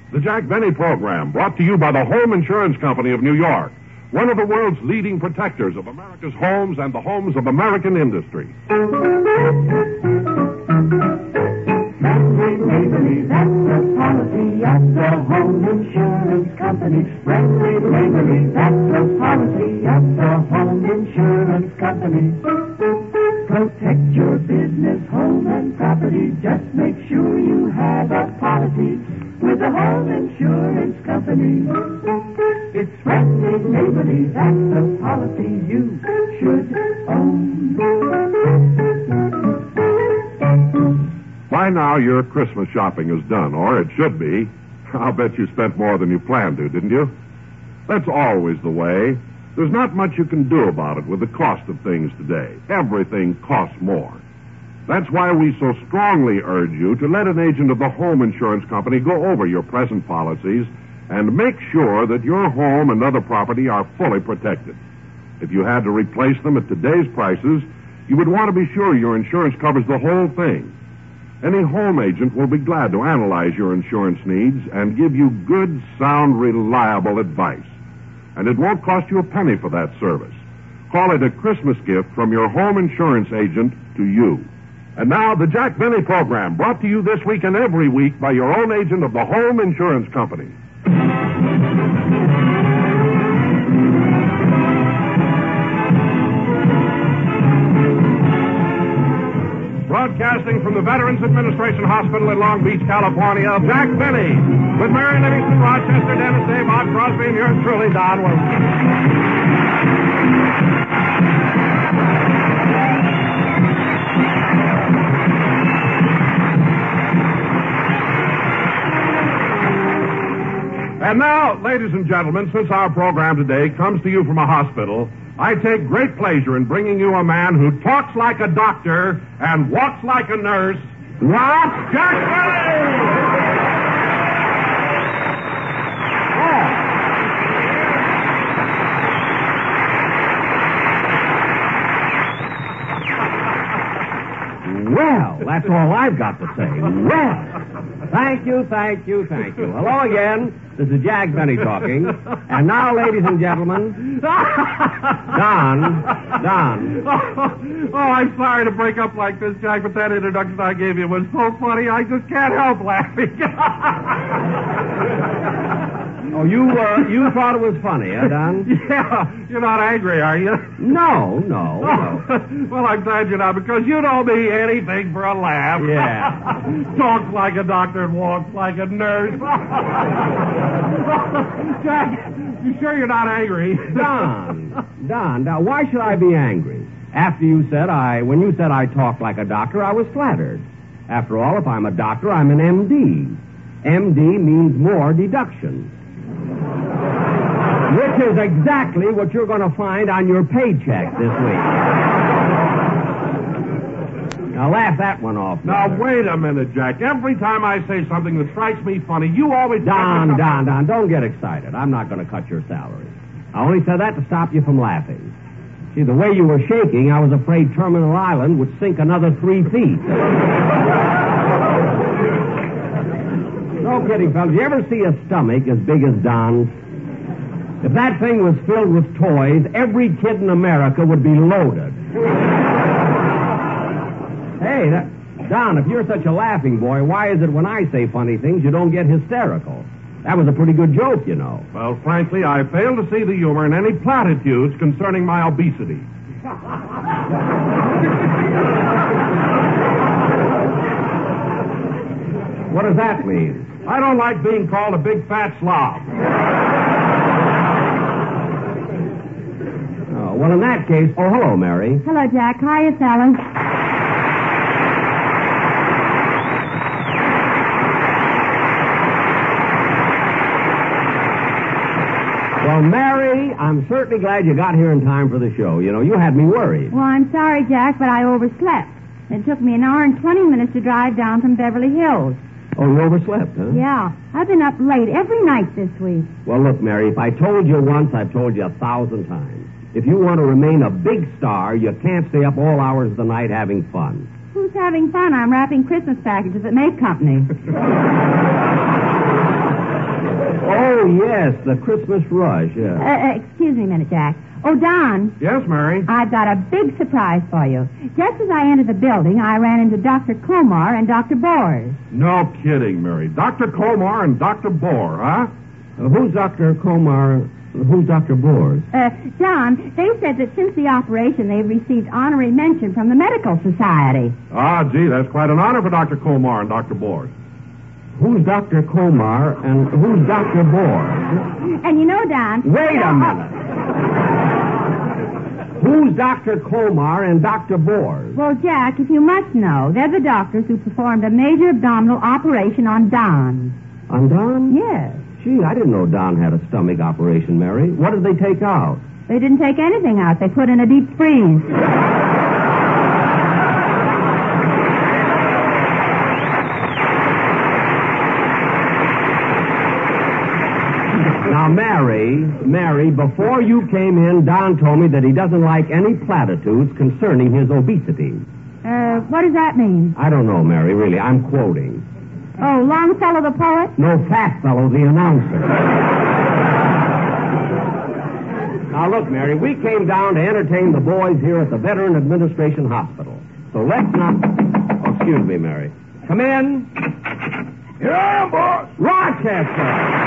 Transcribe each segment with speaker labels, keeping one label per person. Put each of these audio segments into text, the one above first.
Speaker 1: The Jack Benny Program, brought to you by the Home Insurance Company of New York, one of the world's leading protectors of America's homes and the homes of American industry.
Speaker 2: Friendly neighborly, that's the policy of the Home Insurance Company. Friendly neighborly, that's the policy of the Home Insurance Company. Protect your business, home, and property. Just make sure you have a policy with the Home Insurance Company. It's friendly neighborly, that's the policy you should own.
Speaker 1: By now, your Christmas shopping is done, or it should be. I'll bet you spent more than you planned to, didn't you? That's always the way. There's not much you can do about it with the cost of things today. Everything costs more. That's why we so strongly urge you to let an agent of the Home Insurance Company go over your present policies and make sure that your home and other property are fully protected. If you had to replace them at today's prices, you would want to be sure your insurance covers the whole thing. Any home agent will be glad to analyze your insurance needs and give you good, sound, reliable advice. And it won't cost you a penny for that service. Call it a Christmas gift from your home insurance agent to you. And now, the Jack Benny Program, brought to you this week and every week by your own agent of the Home Insurance Company. Broadcasting from the Veterans Administration Hospital in Long Beach, California, Jack Benny, with Mary Livingston, Rochester, Dennis Day, Bob Crosby, and yours truly, Don Wilson. And now, ladies and gentlemen, since our program today comes to you from a hospital, I take great pleasure in bringing you a man who talks like a doctor and walks like a nurse. What? Jack Benny!
Speaker 3: Well, that's all I've got to say. Well, thank you. Hello again. This is Jack Benny talking. And now, ladies and gentlemen, Don.
Speaker 1: Oh, I'm sorry to break up like this, Jack, but that introduction I gave you was so funny, I just can't help laughing.
Speaker 3: Oh, you thought it was funny, huh, Don?
Speaker 1: Yeah. You're not angry, are you?
Speaker 3: No.
Speaker 1: Well, I'm glad you're not, because you don't be anything for a laugh.
Speaker 3: Yeah.
Speaker 1: Talks like a doctor and walks like a nurse. Jack, you sure you're not angry?
Speaker 3: Don, now why should I be angry? After when you said I talked like a doctor, I was flattered. After all, if I'm a doctor, I'm an MD. MD means more deduction. Which is exactly what you're going to find on your paycheck this week. Now, laugh that one off.
Speaker 1: Now, wait a minute, Jack. Every time I say something that strikes me funny, you always...
Speaker 3: Don, don't get excited. I'm not going to cut your salary. I only said that to stop you from laughing. See, the way you were shaking, I was afraid Terminal Island would sink another 3 feet. No kidding, fellas. You ever see a stomach as big as Don's? If that thing was filled with toys, every kid in America would be loaded. Hey, Don, if you're such a laughing boy, why is it when I say funny things you don't get hysterical? That was a pretty good joke, you know.
Speaker 1: Well, frankly, I fail to see the humor in any platitudes concerning my obesity.
Speaker 3: What does that mean?
Speaker 1: I don't like being called a big fat slob.
Speaker 3: Oh, well, in that case... Oh, hello, Mary.
Speaker 4: Hello, Jack. Hiya, Sally.
Speaker 3: Well, Mary, I'm certainly glad you got here in time for the show. You know, you had me worried.
Speaker 4: Well, I'm sorry, Jack, but I overslept. It took me an hour and 20 minutes to drive down from Beverly Hills.
Speaker 3: Oh, you overslept, huh?
Speaker 4: Yeah. I've been up late every night this week.
Speaker 3: Well, look, Mary, if I told you once, I've told you 1,000 times. If you want to remain a big star, you can't stay up all hours of the night having fun.
Speaker 4: Who's having fun? I'm wrapping Christmas packages at Make Company.
Speaker 3: Yes, the Christmas rush, yeah.
Speaker 4: Excuse me a minute, Jack. Oh, Don,
Speaker 1: Yes, Mary?
Speaker 4: I've got a big surprise for you. Just as I entered the building, I ran into Dr. Komar and Dr. Boers.
Speaker 1: No kidding, Mary. Dr. Komar and Dr. Bohr, huh?
Speaker 3: Who's Dr. Komar? Who's Dr. Boers?
Speaker 4: John, they said that since the operation, they've received honorary mention from the Medical Society.
Speaker 1: Ah, gee, that's quite an honor for Dr. Komar and Dr. Bohr.
Speaker 3: Who's Dr. Komar and who's Dr. Boers?
Speaker 4: And you know, Don...
Speaker 3: Wait a minute. Who's Dr. Komar and Dr. Boers?
Speaker 4: Well, Jack, if you must know, they're the doctors who performed a major abdominal operation on Don.
Speaker 3: On Don?
Speaker 4: Yes.
Speaker 3: Gee, I didn't know Don had a stomach operation, Mary. What did they take out?
Speaker 4: They didn't take anything out. They put in a deep freeze.
Speaker 3: Now, Mary, before you came in, Don told me that he doesn't like any platitudes concerning his obesity.
Speaker 4: What does that mean?
Speaker 3: I don't know, Mary, really. I'm quoting.
Speaker 4: Oh, Longfellow the poet?
Speaker 3: No, Fatfellow the announcer. Now, look, Mary, we came down to entertain the boys here at the Veteran Administration Hospital. So let's not... Oh, excuse me, Mary. Come in.
Speaker 1: Here I am, boss.
Speaker 3: Rochester.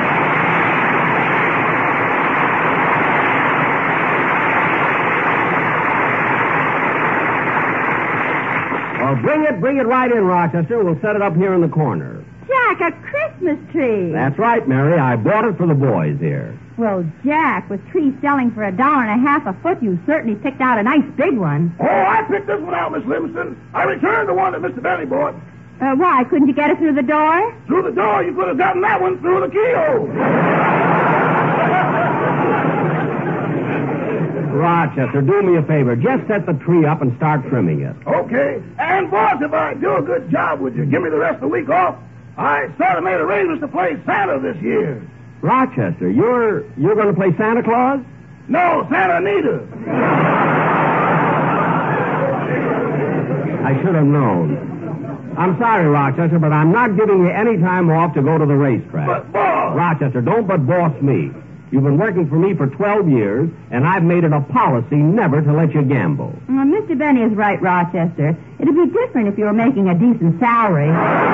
Speaker 3: Well, bring it right in, Rochester. We'll set it up here in the corner.
Speaker 4: Jack, a Christmas tree.
Speaker 3: That's right, Mary. I bought it for the boys here.
Speaker 4: Well, Jack, with trees selling for $1.50 a foot, you certainly picked out a nice big one.
Speaker 5: Oh, I picked this one out, Miss Livingston. I returned the one that Mr. Benny bought.
Speaker 4: Why? Couldn't you get it through the door?
Speaker 5: Through the door, you could have gotten that one through the keyhole.
Speaker 3: Rochester, do me a favor. Just set the tree up and start trimming it.
Speaker 5: Okay. And, boss, if I do a good job, would you give me the rest of the week off? I sort of made arrangements to play Santa this year.
Speaker 3: Rochester, you're going to play Santa Claus?
Speaker 5: No, Santa Anita.
Speaker 3: I should have known. I'm sorry, Rochester, but I'm not giving you any time off to go to the racetrack.
Speaker 5: But, boss...
Speaker 3: Rochester, don't but boss me. You've been working for me for 12 years, and I've made it a policy never to let you gamble.
Speaker 4: Well, Mr. Benny is right, Rochester. It'd be different if you were making a decent salary.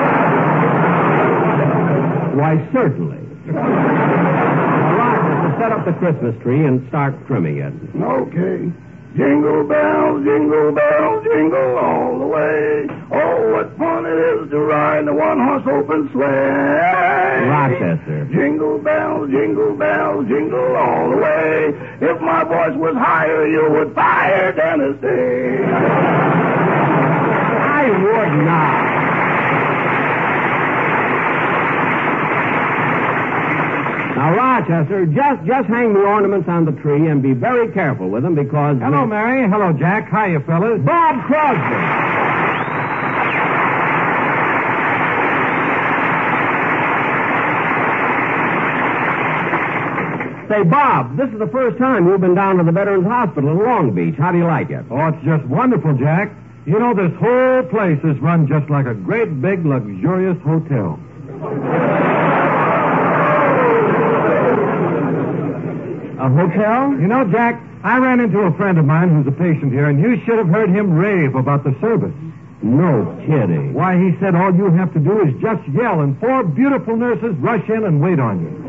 Speaker 3: Why, certainly. Now, Rochester, set up the Christmas tree and start trimming it.
Speaker 5: Okay. Jingle bells, jingle all the way. Oh, what fun it is to ride in a one-horse open sleigh.
Speaker 3: Rochester.
Speaker 5: Jingle bells, jingle all the way. If my voice was higher, you would fire Dennis Day.
Speaker 3: I would not. Now, Rochester, just hang the ornaments on the tree and be very careful with them because...
Speaker 6: Hello, Mary. Hello, Jack. Hiya, fellas.
Speaker 3: Bob Crosby. Say, Bob, this is the first time you've been down to the Veterans Hospital in Long Beach. How do you like it?
Speaker 6: Oh, it's just wonderful, Jack. You know, this whole place is run just like a great, big, luxurious hotel.
Speaker 3: A hotel?
Speaker 6: You know, Jack, I ran into a friend of mine who's a patient here, and you should have heard him rave about the service.
Speaker 3: No kidding.
Speaker 6: Why, he said all you have to do is just yell, and 4 beautiful nurses rush in and wait on you.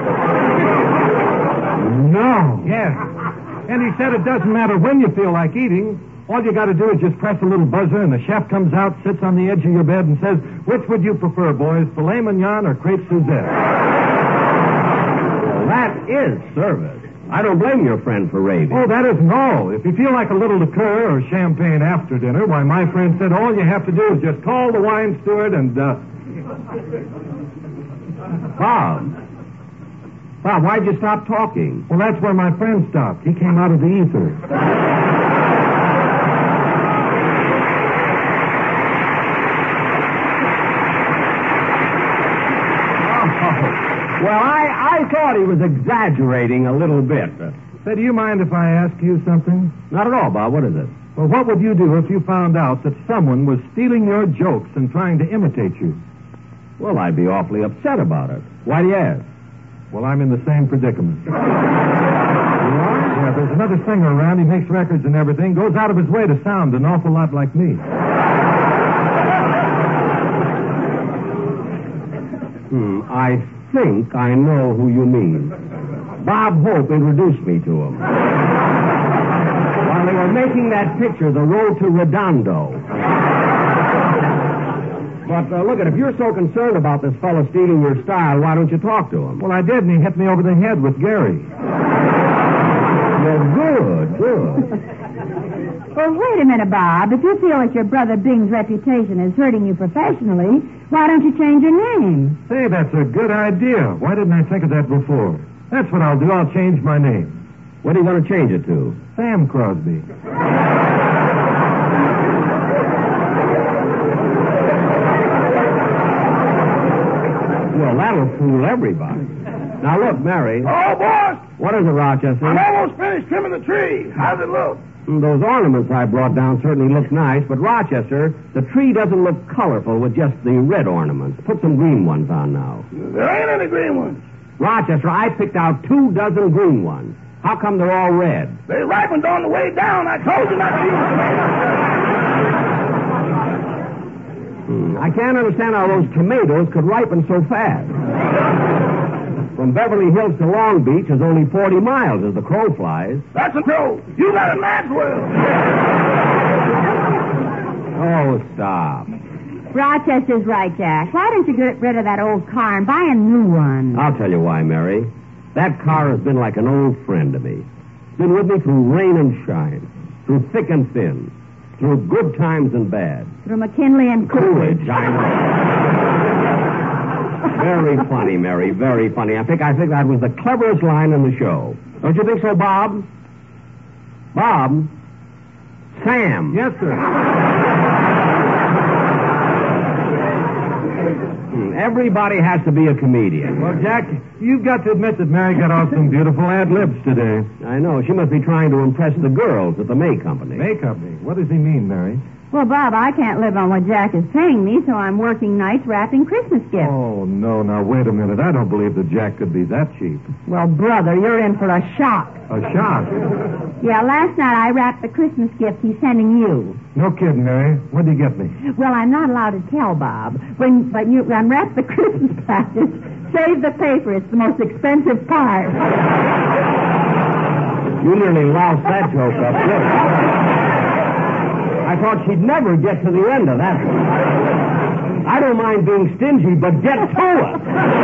Speaker 3: No.
Speaker 6: Yes. And he said it doesn't matter when you feel like eating. All you got to do is just press a little buzzer, and the chef comes out, sits on the edge of your bed, and says, "Which would you prefer, boys, filet mignon or crepe Suzette?"
Speaker 3: Well, that is service. I don't blame your friend for raving.
Speaker 6: Oh, that isn't all. If you feel like a little liqueur or champagne after dinner, why, my friend said all you have to do is just call the wine steward and,
Speaker 3: Bob, why'd you stop talking?
Speaker 6: Well, that's where my friend stopped. He came out of the ether.
Speaker 3: Well, I thought he was exaggerating a little bit.
Speaker 6: Say, do you mind if I ask you something?
Speaker 3: Not at all, Bob. What is it?
Speaker 6: Well, what would you do if you found out that someone was stealing your jokes and trying to imitate you?
Speaker 3: Well, I'd be awfully upset about it. Why do you ask?
Speaker 6: Well, I'm in the same predicament. You are? Yeah, there's another singer around. He makes records and everything. Goes out of his way to sound an awful lot like me.
Speaker 3: I think I know who you mean. Bob Hope introduced me to him. While they were making that picture, The Road to Redondo. But look if you're so concerned about this fellow stealing your style, why don't you talk to him?
Speaker 6: Well, I did, and he hit me over the head with Gary.
Speaker 3: Well, good.
Speaker 4: Well, wait a minute, Bob. If you feel that your brother Bing's reputation is hurting you professionally, why don't you change your name?
Speaker 6: Say, that's a good idea. Why didn't I think of that before? That's what I'll do. I'll change my name.
Speaker 3: What do you want to change it to?
Speaker 6: Sam Crosby.
Speaker 3: Well, that'll fool everybody. Now, look, Mary.
Speaker 5: Oh, boss!
Speaker 3: What is it, Rochester?
Speaker 5: I'm almost finished trimming the tree. How's it look?
Speaker 3: Those ornaments I brought down certainly look nice, but Rochester, the tree doesn't look colorful with just the red ornaments. Put some green ones on now.
Speaker 5: There ain't any green ones.
Speaker 3: Rochester, I picked out 24 green ones. How come they're all red?
Speaker 5: They ripened on the way down. I told you not to use tomatoes.
Speaker 3: I can't understand how those tomatoes could ripen so fast. From Beverly Hills to Long Beach is only 40 miles as the crow flies.
Speaker 5: That's a crow. You got a Maxwell.
Speaker 3: Oh, stop.
Speaker 4: Rochester's right, Jack. Why don't you get rid of that old car and buy a new one?
Speaker 3: I'll tell you why, Mary. That car has been like an old friend to me. It's been with me through rain and shine, through thick and thin, through good times and bad.
Speaker 4: Through McKinley and
Speaker 3: Coolidge, I know. Very funny, Mary, very funny. I think that was the cleverest line in the show. Don't you think so, Bob? Bob? Sam.
Speaker 6: Yes, sir.
Speaker 3: Everybody has to be a comedian.
Speaker 6: Well, Jack, you've got to admit that Mary got off some beautiful ad-libs today.
Speaker 3: I know. She must be trying to impress the girls at the May Company.
Speaker 6: May Company? What does he mean, Mary?
Speaker 4: Well, Bob, I can't live on what Jack is paying me, so I'm working nights wrapping Christmas gifts.
Speaker 6: Oh, no. Now, wait a minute. I don't believe that Jack could be that cheap.
Speaker 4: Well, brother, you're in for a shock.
Speaker 6: A shock?
Speaker 4: Yeah, last night I wrapped the Christmas gift he's sending you.
Speaker 6: No kidding, Mary. What did you get me?
Speaker 4: Well, I'm not allowed to tell, Bob. But you unwrap the Christmas package, save the paper. It's the most expensive part.
Speaker 3: You nearly loused that joke up, didn't you? I thought she'd never get to the end of that one. I don't mind being stingy, but get to it.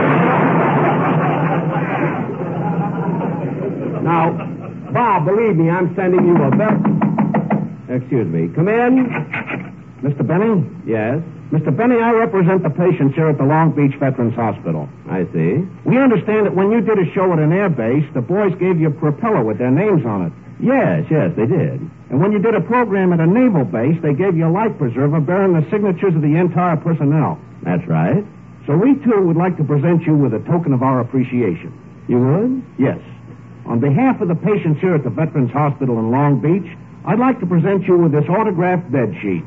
Speaker 3: Now, Bob, believe me, I'm sending you a bill. Excuse me. Come in.
Speaker 7: Mr. Benny?
Speaker 3: Yes?
Speaker 7: Mr. Benny, I represent the patients here at the Long Beach Veterans Hospital.
Speaker 3: I see.
Speaker 7: We understand that when you did a show at an air base, the boys gave you a propeller with their names on it.
Speaker 3: Yes, they did.
Speaker 7: And when you did a program at a naval base, they gave you a life preserver bearing the signatures of the entire personnel.
Speaker 3: That's right.
Speaker 7: So we, too, would like to present you with a token of our appreciation.
Speaker 3: You would?
Speaker 7: Yes. On behalf of the patients here at the Veterans Hospital in Long Beach, I'd like to present you with this autographed bed sheet.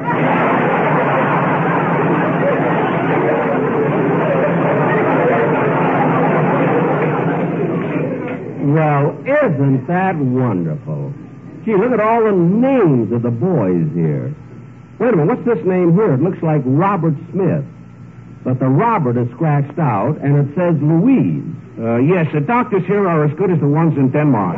Speaker 3: Well, isn't that wonderful? Gee, look at all the names of the boys here. Wait a minute, what's this name here? It looks like Robert Smith. But the Robert is scratched out, and it says Louise.
Speaker 7: Yes, the doctors here are as good as the ones in Denmark.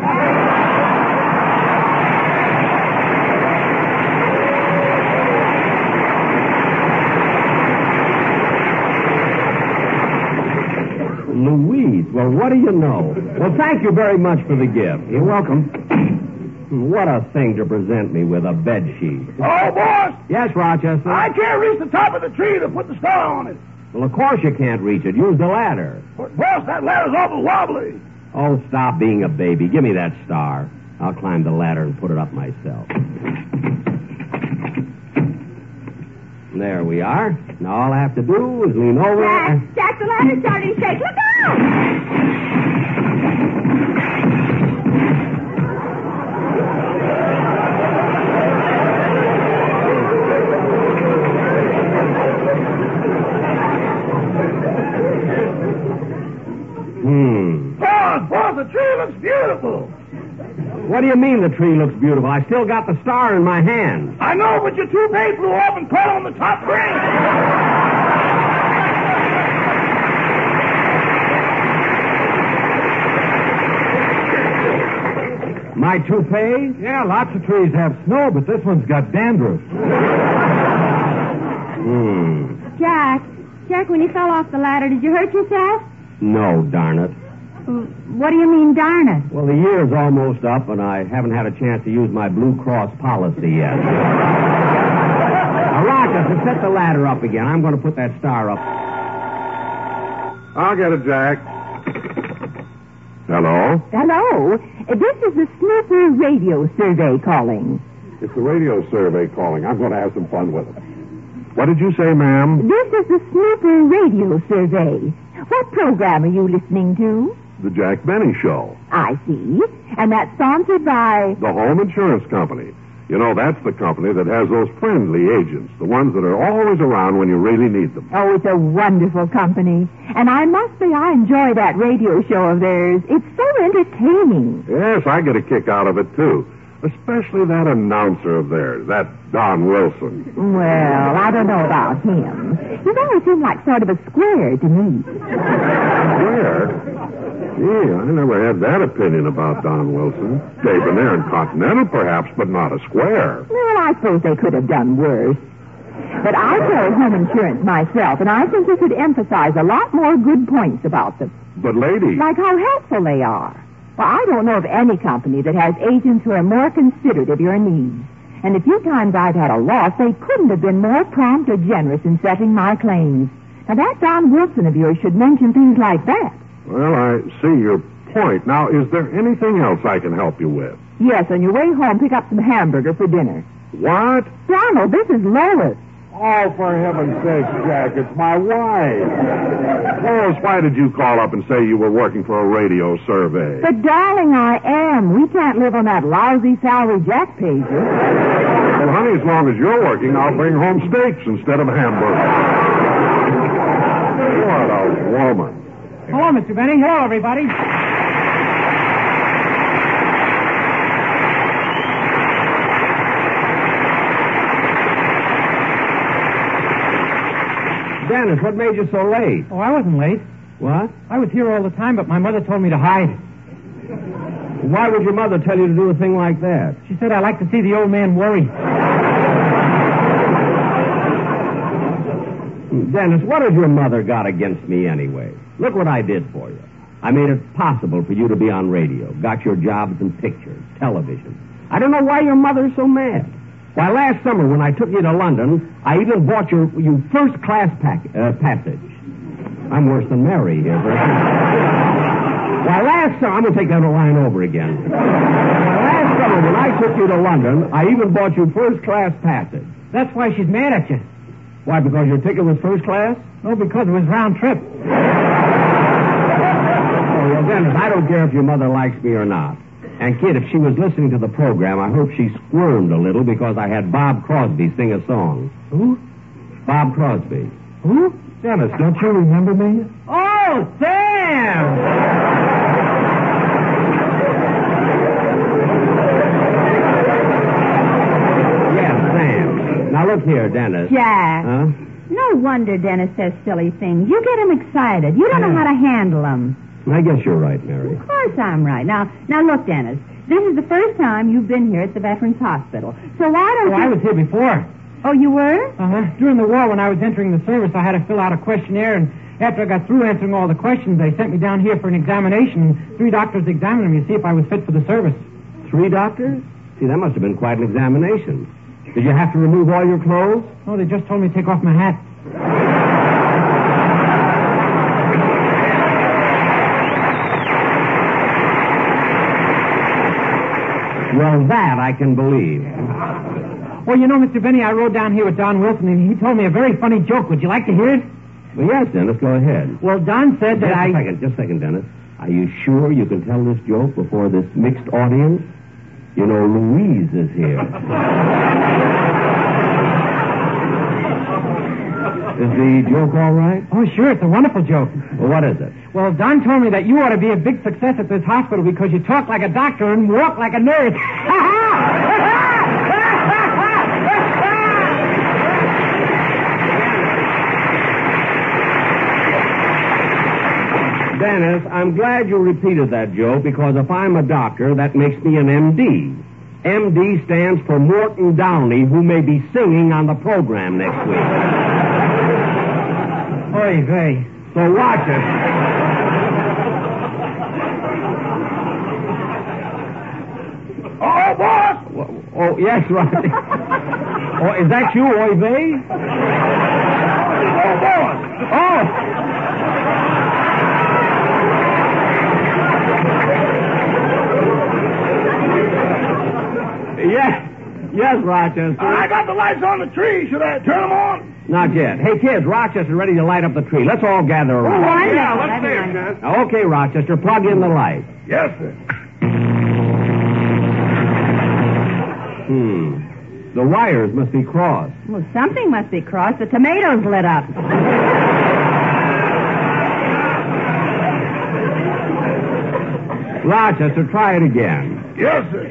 Speaker 3: Louise. Well, what do you know? Well, thank you very much for the gift.
Speaker 7: You're welcome.
Speaker 3: What a thing to present me with, a bed sheet.
Speaker 5: Oh, boss!
Speaker 3: Yes, Rochester?
Speaker 5: I can't reach the top of the tree to put the star on it.
Speaker 3: Well, of course you can't reach it. Use the ladder.
Speaker 5: But, boss, that ladder's awful wobbly.
Speaker 3: Oh, stop being a baby. Give me that star. I'll climb the ladder and put it up myself. There we are. Now all I have to do is lean over and...
Speaker 4: Jack, the ladder's starting to shake. Look out!
Speaker 5: Boss, the tree looks beautiful.
Speaker 3: What do you mean the tree looks beautiful? I still got the star in my hand.
Speaker 5: I know, but your toupee flew off and caught on the top branch.
Speaker 3: My toupee?
Speaker 6: Yeah, lots of trees have snow, but this one's got dandruff.
Speaker 4: Jack, when you fell off the ladder, did you hurt yourself?
Speaker 3: No, darn it.
Speaker 4: What do you mean, darn it?
Speaker 3: Well, the year's almost up, and I haven't had a chance to use my Blue Cross policy yet. Now, Rochester, set the ladder up again. I'm going to put that star up.
Speaker 1: I'll get it, Jack. Hello?
Speaker 8: Hello. This is the Snooper Radio Survey calling.
Speaker 1: It's the radio survey calling. I'm going to have some fun with it. What did you say, ma'am?
Speaker 8: This is the Snooper Radio Survey. What program are you listening to?
Speaker 1: The Jack Benny Show.
Speaker 8: I see. And that's sponsored by...
Speaker 1: The Home Insurance Company. You know, that's the company that has those friendly agents, the ones that are always around when you really need them.
Speaker 8: Oh, it's a wonderful company. And I must say I enjoy that radio show of theirs. It's so entertaining.
Speaker 1: Yes, I get a kick out of it, too. Especially that announcer of theirs, that Don Wilson.
Speaker 8: Well, I don't know about him. He's always seemed like sort of a square to me.
Speaker 1: Square? Gee, I never had that opinion about Don Wilson. Debonair and continental, perhaps, but not a square.
Speaker 8: Well, I suppose they could have done worse. But I carry home insurance myself, and I think you should emphasize a lot more good points about them.
Speaker 1: But, lady...
Speaker 8: Like how helpful they are. Well, I don't know of any company that has agents who are more considerate of your needs. And the few times I've had a loss, they couldn't have been more prompt or generous in settling my claims. Now, that Don Wilson of yours should mention things like that.
Speaker 1: Well, I see your point. Now, is there anything else I can help you with?
Speaker 8: Yes, on your way home, pick up some hamburger for dinner.
Speaker 1: What?
Speaker 8: Donald, this is Lois.
Speaker 1: Oh, for heaven's sake, Jack, it's my wife. Lois, why did you call up and say you were working for a radio survey?
Speaker 8: But, darling, I am. We can't live on that lousy salary Jack pays us.
Speaker 1: Well, honey, as long as you're working, I'll bring home steaks instead of hamburgers. What a woman.
Speaker 6: Hello, Mr. Benny. Hello, everybody.
Speaker 3: Dennis, what made you so late?
Speaker 6: Oh, I wasn't late.
Speaker 3: What?
Speaker 6: I was here all the time, but my mother told me to hide.
Speaker 3: Why would your mother tell you to do a thing like that?
Speaker 6: She said I like to see the old man worry.
Speaker 3: Dennis, what has your mother got against me anyway? Look what I did for you. I made it possible for you to be on radio. Got your jobs in pictures, television. I don't know why your mother's so mad. Why, last summer when I took you to London, I even bought you first-class passage. I'm worse than Mary here. Why, last summer... I'm going to take that line over again. Why, last summer when I took you to London, I even bought you first-class passage.
Speaker 6: That's why she's mad at you.
Speaker 3: Why, because your ticket was first class?
Speaker 6: No, because it was round trip.
Speaker 3: Oh, well, Dennis, I don't care if your mother likes me or not. And, kid, if she was listening to the program, I hope she squirmed a little because I had Bob Crosby sing a song.
Speaker 6: Who?
Speaker 3: Bob Crosby.
Speaker 6: Who? Dennis, don't you remember me? Oh, Sam!
Speaker 3: Yes, Sam. Now, look here, Dennis.
Speaker 4: Jack.
Speaker 3: Huh?
Speaker 4: No wonder Dennis says silly things. You get him excited. You don't know how to handle him.
Speaker 3: I guess you're right, Mary.
Speaker 4: Of course I'm right. Now look, Dennis. This is the first time you've been here at the Veterans Hospital. So why don't you...
Speaker 6: I was here before.
Speaker 4: Oh, you were?
Speaker 6: Uh-huh. During the war, when I was entering the service, I had to fill out a questionnaire, and after I got through answering all the questions, they sent me down here for an examination. 3 doctors examined me to see if I was fit for the service.
Speaker 3: 3 doctors? See, that must have been quite an examination. Did you have to remove all your clothes?
Speaker 6: No, they just told me to take off my hat.
Speaker 3: Well, that I can believe.
Speaker 6: Well, you know, Mr. Benny, I rode down here with Don Wilson, and he told me a very funny joke. Would you like to hear it?
Speaker 3: Well, yes, Dennis, go ahead.
Speaker 6: Well, Don said that
Speaker 3: Just a second, Dennis. Are you sure you can tell this joke before this mixed audience? You know, Louise is here. Is the joke all right?
Speaker 6: Oh, sure, it's a wonderful joke.
Speaker 3: Well, what is it?
Speaker 6: Well, Don told me that you ought to be a big success at this hospital because you talk like a doctor and walk like a nurse.
Speaker 3: Dennis, I'm glad you repeated that joke because if I'm a doctor, that makes me an MD. MD stands for Morton Downey, who may be singing on the program next week.
Speaker 6: Oy vey.
Speaker 3: So watch it.
Speaker 5: Oh, boss!
Speaker 3: Oh, yes, right. Oh, is that you, Oy vey?
Speaker 5: Oh, boss!
Speaker 3: Oh! Yes, Rochester.
Speaker 5: I got the lights on the tree. Should I turn them on?
Speaker 3: Not yet. Hey, kids, Rochester's ready to light up the tree. Let's all gather around.
Speaker 5: Let's see it, Chris.
Speaker 3: Okay, Rochester, plug in the light.
Speaker 5: Yes, sir.
Speaker 3: The wires must be crossed.
Speaker 4: Well, something must be crossed. The tomatoes lit up.
Speaker 3: Rochester, try it again.
Speaker 5: Yes, sir.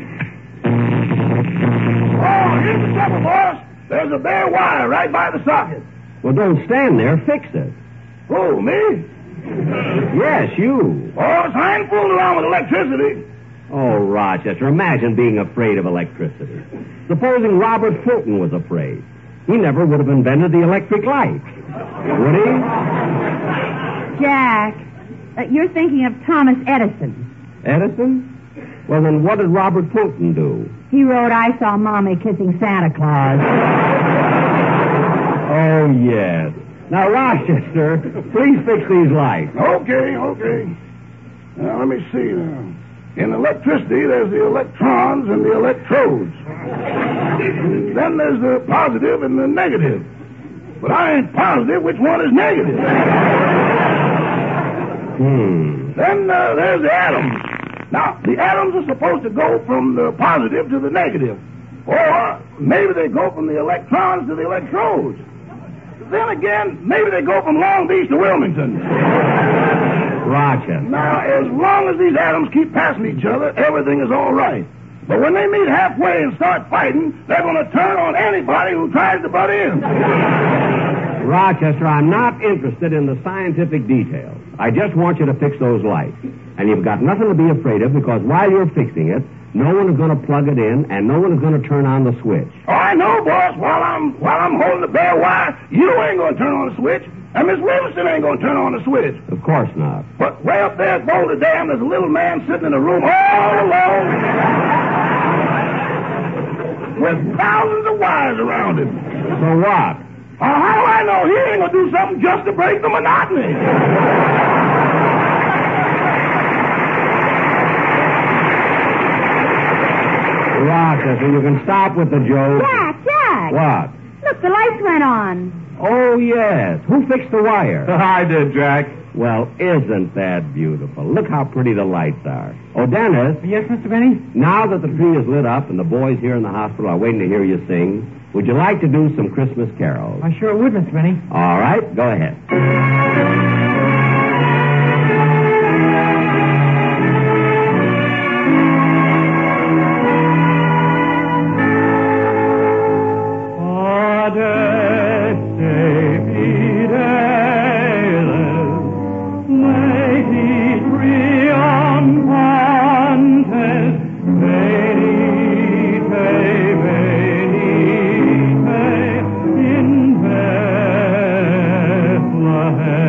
Speaker 5: Oh, here's the trouble, boss. There's a bare wire right by the socket.
Speaker 3: Well, don't stand there. Fix it.
Speaker 5: Oh, me?
Speaker 3: Yes, you.
Speaker 5: Boss, I ain't fooling around with electricity.
Speaker 3: Oh, Rochester, imagine being afraid of electricity. Supposing Robert Fulton was afraid. He never would have invented the electric light. Would he?
Speaker 4: Jack, you're thinking of Thomas Edison.
Speaker 3: Edison? Well, then what did Robert Fulton do?
Speaker 4: He wrote, I saw Mommy kissing Santa Claus.
Speaker 3: Oh, yes. Now, Rochester, please fix these lights.
Speaker 5: Okay. Now, let me see now. In electricity, there's the electrons and the electrodes. Then there's the positive and the negative. But I ain't positive which one is negative. Then there's the atoms. Now, the atoms are supposed to go from the positive to the negative. Or maybe they go from the electrons to the electrodes. Then again, maybe they go from Long Beach to Wilmington.
Speaker 3: Rochester.
Speaker 5: Now, as long as these atoms keep passing each other, everything is all right. But when they meet halfway and start fighting, they're going to turn on anybody who tries to butt in.
Speaker 3: Rochester, I'm not interested in the scientific details. I just want you to fix those lights. And you've got nothing to be afraid of because while you're fixing it, no one is going to plug it in and no one is going to turn on the switch.
Speaker 5: Oh, I know, boss. While I'm holding the bare wire, you ain't going to turn on the switch, and Miss Livingston ain't going to turn on the switch.
Speaker 3: Of course not.
Speaker 5: But way up there at Boulder Dam, there's a little man sitting in a room all alone with thousands of wires around him.
Speaker 3: So what?
Speaker 5: How do I know? He ain't going to do something just to break the monotony.
Speaker 3: Rochester, you can stop with the joke.
Speaker 4: Jack!
Speaker 3: What?
Speaker 4: Look, the lights went on.
Speaker 3: Oh, yes. Who fixed the wire?
Speaker 1: I did, Jack.
Speaker 3: Well, isn't that beautiful? Look how pretty the lights are. Oh, Dennis.
Speaker 6: Yes, Mr. Benny?
Speaker 3: Now that the tree is lit up and the boys here in the hospital are waiting to hear you sing, would you like to do some Christmas carols?
Speaker 6: I sure would, Mr. Benny.
Speaker 3: All right, go ahead.
Speaker 2: Bethlehem.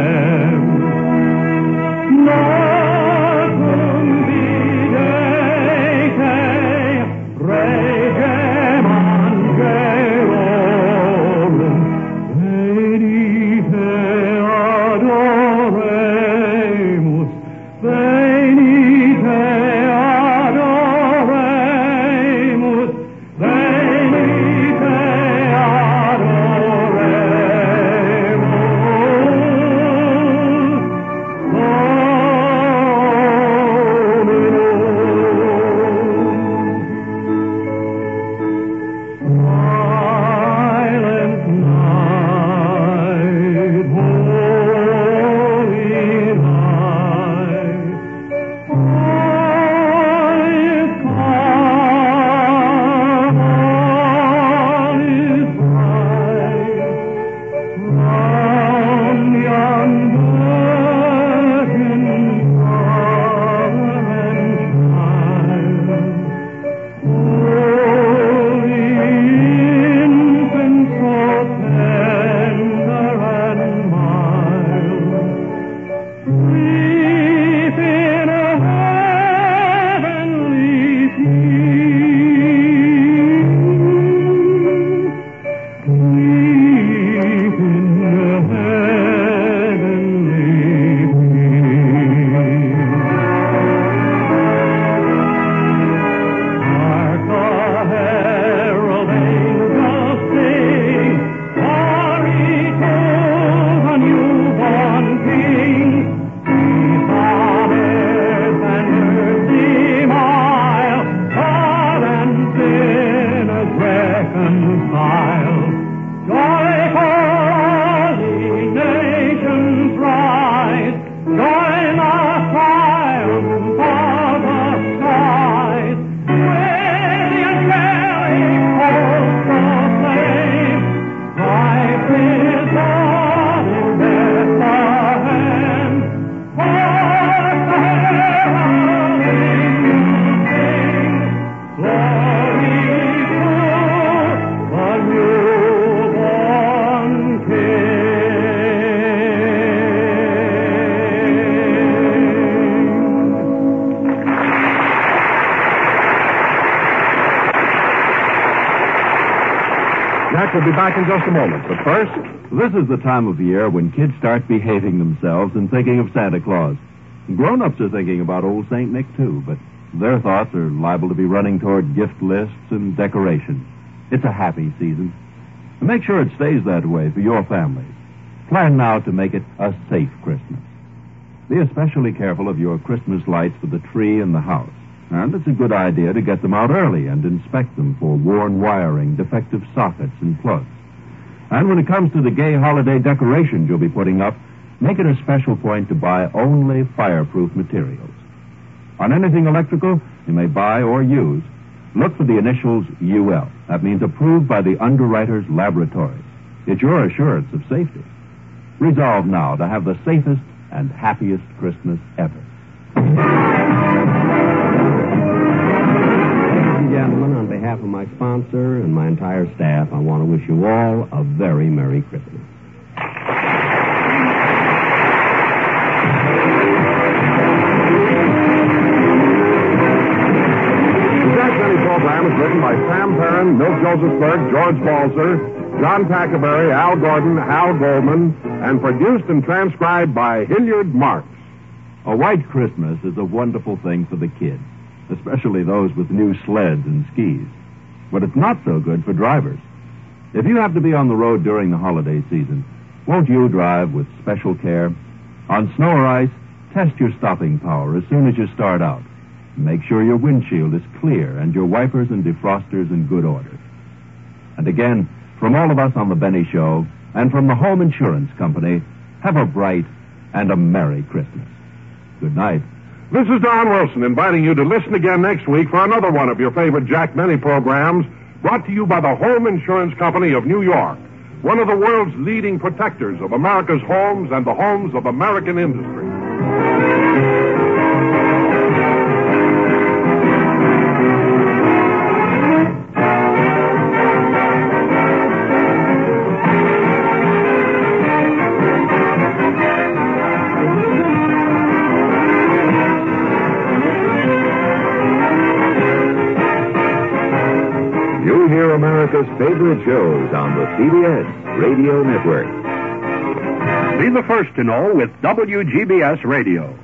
Speaker 1: will be back in just a moment. But first,
Speaker 9: this is the time of year when kids start behaving themselves and thinking of Santa Claus. Grown-ups are thinking about old St. Nick, too, but their thoughts are liable to be running toward gift lists and decorations. It's a happy season. And make sure it stays that way for your family. Plan now to make it a safe Christmas. Be especially careful of your Christmas lights for the tree and the house. And it's a good idea to get them out early and inspect them for worn wiring, defective sockets, and plugs. And when it comes to the gay holiday decorations you'll be putting up, make it a special point to buy only fireproof materials. On anything electrical you may buy or use, look for the initials UL. That means approved by the Underwriters Laboratories. It's your assurance of safety. Resolve now to have the safest and happiest Christmas ever.
Speaker 3: Ladies and gentlemen, on behalf of my sponsor and my entire staff, I want to wish you all a very Merry Christmas.
Speaker 1: The Jack Benny program is written by Sam Perrin, Milt Josephsberg, George Balzer, John Tackerberry, Al Gordon, Hal Goldman, and produced and transcribed by Hilliard Marks.
Speaker 9: A white Christmas is a wonderful thing for the kids, especially those with new sleds and skis. But it's not so good for drivers. If you have to be on the road during the holiday season, won't you drive with special care? On snow or ice, test your stopping power as soon as you start out. Make sure your windshield is clear and your wipers and defrosters in good order. And again, from all of us on the Benny Show and from the Home Insurance Company, have a bright and a Merry Christmas. Good night.
Speaker 1: This is Don Wilson inviting you to listen again next week for another one of your favorite Jack Benny programs brought to you by the Home Insurance Company of New York, one of the world's leading protectors of America's homes and the homes of American industry.
Speaker 10: America's favorite shows on the CBS Radio Network.
Speaker 11: Be the first to know with WGBS Radio.